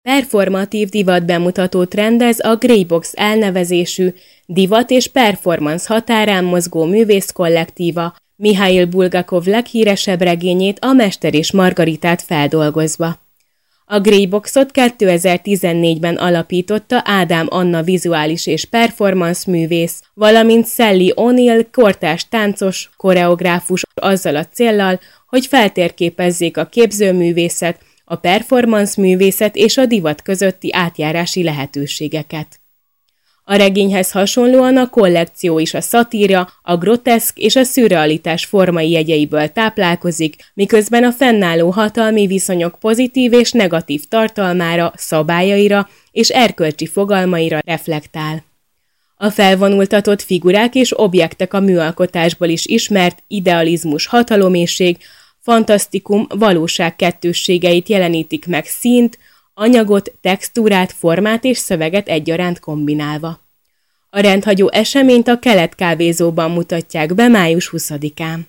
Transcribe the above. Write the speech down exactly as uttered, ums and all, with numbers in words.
Performatív divatbemutatót rendez a Greybox elnevezésű divat és performance határán mozgó művészkollektíva, Mihail Bulgakov leghíresebb regényét, a Mester és Margaritát feldolgozva. A Greyboxot kétezer-tizennégyben alapította Ádám Anna vizuális és performance művész, valamint Sally O'Neill kortárs táncos, koreográfus azzal a céllal, hogy feltérképezzék a képzőművészet, a performance művészet és a divat közötti átjárási lehetőségeket. A regényhez hasonlóan a kollekció is a szatíra, a groteszk és a szürrealitás formai jegyeiből táplálkozik, miközben a fennálló hatalmi viszonyok pozitív és negatív tartalmára, szabályaira és erkölcsi fogalmaira reflektál. A felvonultatott figurák és objektek a műalkotásból is ismert idealizmus, hataloméhség, fantasztikum, valóság kettősségeit jelenítik meg színt, anyagot, textúrát, formát és szöveget egyaránt kombinálva. A rendhagyó eseményt a Kelet kávézóban mutatják be május huszadikán.